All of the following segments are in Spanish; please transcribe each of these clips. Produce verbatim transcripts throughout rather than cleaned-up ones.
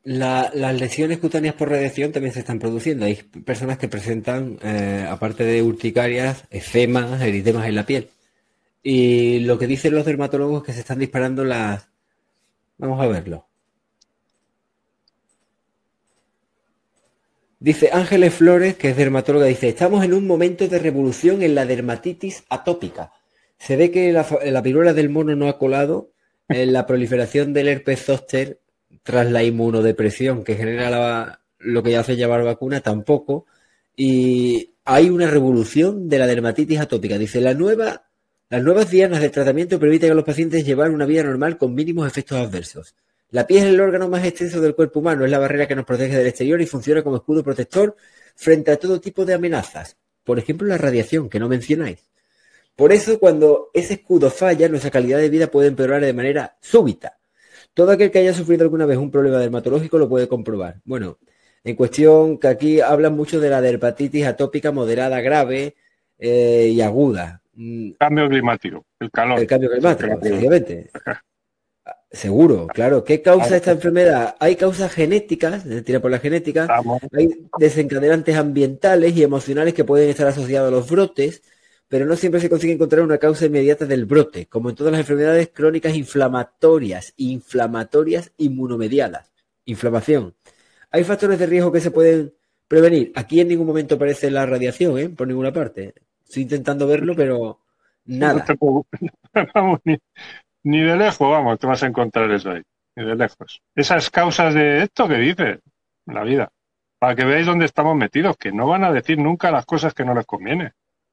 La- las lesiones cutáneas por radiación también se están produciendo. Hay personas que presentan, eh, aparte de urticarias, eczemas, eritemas en la piel. Y lo que dicen los dermatólogos es que se están disparando las... Vamos a verlo. Dice Ángeles Flores, que es dermatóloga, dice, estamos en un momento de revolución en la dermatitis atópica. Se ve que la, fa- la viruela del mono no ha colado en la proliferación del herpes zóster tras la inmunodepresión que genera la- lo que ya hace llamar vacuna, tampoco. Y hay una revolución de la dermatitis atópica. Dice, la nueva, las nuevas dianas de tratamiento permiten a los pacientes llevar una vida normal con mínimos efectos adversos. La piel es el órgano más extenso del cuerpo humano, es la barrera que nos protege del exterior y funciona como escudo protector frente a todo tipo de amenazas. Por ejemplo, la radiación, que no mencionáis. Por eso, cuando ese escudo falla, nuestra calidad de vida puede empeorar de manera súbita. Todo aquel que haya sufrido alguna vez un problema dermatológico lo puede comprobar. Bueno, en cuestión que aquí hablan mucho de la dermatitis atópica moderada grave eh, y aguda. Mm, Cambio climático, el calor. El cambio Es el que climático, lo produce. efectivamente. Seguro, claro. ¿Qué causa esta enfermedad? Hay causas genéticas, se tira por la genética, Vamos, hay desencadenantes ambientales y emocionales que pueden estar asociados a los brotes, pero no siempre se consigue encontrar una causa inmediata del brote, como en todas las enfermedades crónicas inflamatorias, inflamatorias inmunomediadas, inflamación. Hay factores de riesgo que se pueden prevenir. Aquí en ningún momento aparece la radiación, ¿eh? Por ninguna parte. Estoy intentando verlo, pero no te nada. puedo, vamos, ni, ni de lejos, vamos, te vas a encontrar eso ahí, ni de lejos. Esas causas de esto que dice la vida, para que veáis dónde estamos metidos, que no van a decir nunca las cosas que no les conviene.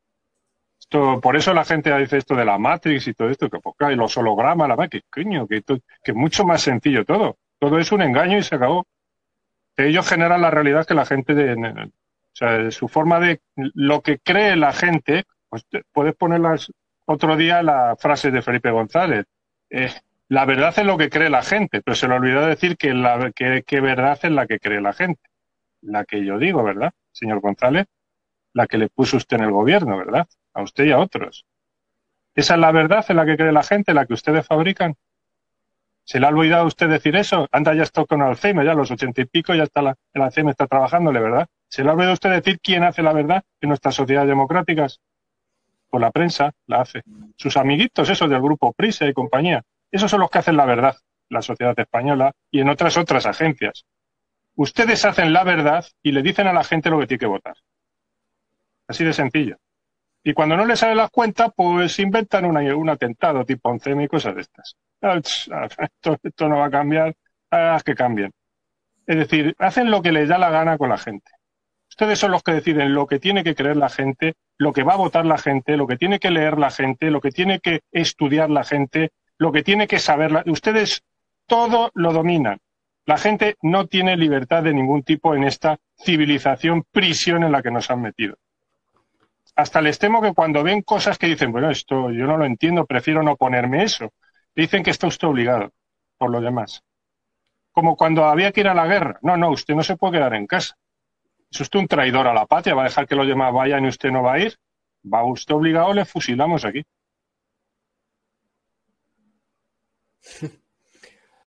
Esto, por eso la gente dice esto de la Matrix y todo esto, que pues, claro, y los hologramas, la que coño, que, to- que es mucho más sencillo todo. Todo es un engaño y se acabó. Ellos generan la realidad que la gente, de, o sea, su forma de lo que cree la gente, pues te- puedes ponerlas otro día la frase de Felipe González. Eh, la verdad es lo que cree la gente, pero se le olvidó decir que la que, que verdad es la que cree la gente. La que yo digo, ¿verdad, señor González? La que le puso usted en el gobierno, ¿verdad? A usted y a otros. Esa es la verdad en la que cree la gente, la que ustedes fabrican. ¿Se le ha olvidado a usted decir eso? Anda, ya está con Alzheimer, ya a los ochenta y pico, ya está la, el Alzheimer está trabajándole, ¿verdad? ¿Se le ha olvidado a usted decir quién hace la verdad en nuestras sociedades democráticas? Pues la prensa la hace. Sus amiguitos, esos del grupo Prisa y compañía, esos son los que hacen la verdad en la sociedad española y en otras otras agencias. Ustedes hacen la verdad y le dicen a la gente lo que tiene que votar. Así de sencillo. Y cuando no les salen las cuentas, pues inventan una, un atentado tipo Oncem y cosas de estas. Ah, Esto, esto no va a cambiar, haz que cambien. Es decir, hacen lo que les da la gana con la gente. Ustedes son los que deciden lo que tiene que creer la gente, lo que va a votar la gente, lo que tiene que leer la gente, lo que tiene que estudiar la gente, lo que tiene que saber. La... Ustedes todo lo dominan. La gente no tiene libertad de ningún tipo en esta civilización prisión en la que nos han metido. Hasta les temo que cuando ven cosas que dicen, bueno, esto yo no lo entiendo, prefiero no ponerme eso, dicen que está usted obligado por lo demás. Como cuando había que ir a la guerra. No, no, usted no se puede quedar en casa. ¿Es usted un traidor a la patria? ¿Va a dejar que los demás vayan y usted no va a ir? Va usted obligado, le fusilamos aquí.